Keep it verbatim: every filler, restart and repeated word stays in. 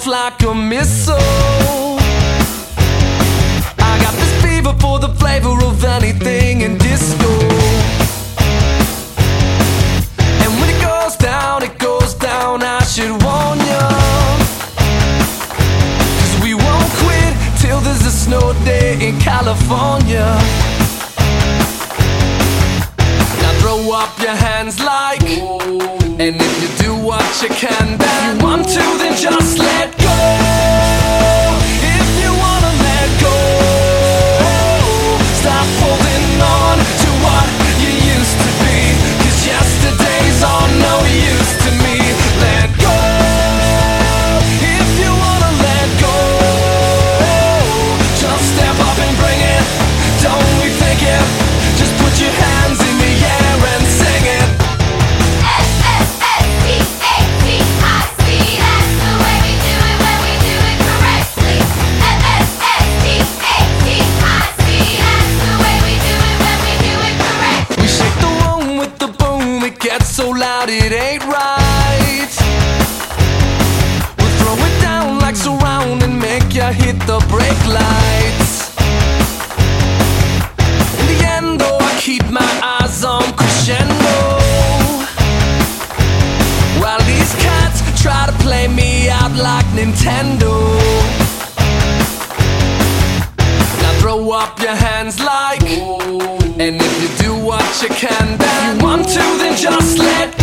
off like a missile. I got this fever for the flavor of anything in disco. And when it goes down, it goes down, I should warn ya. Cause we won't quit till there's a snow day in California. Now throw up your hands like, and if you do what you can, if you want to, then just let go. If you wanna let go, stop holding on to what you used to be, cause yesterday's all no use to me. Let go. If you wanna let go, just step up and bring it. Don't rethink it. Just put your hands in the air and sing it. So loud it ain't right. We'll throw it down like surround and make you hit the brake lights. In the end though, I keep my eyes on crescendo, while these cats try to play me out like Nintendo. Now throw up your hands like, and if you do what you can, if you want to, then just let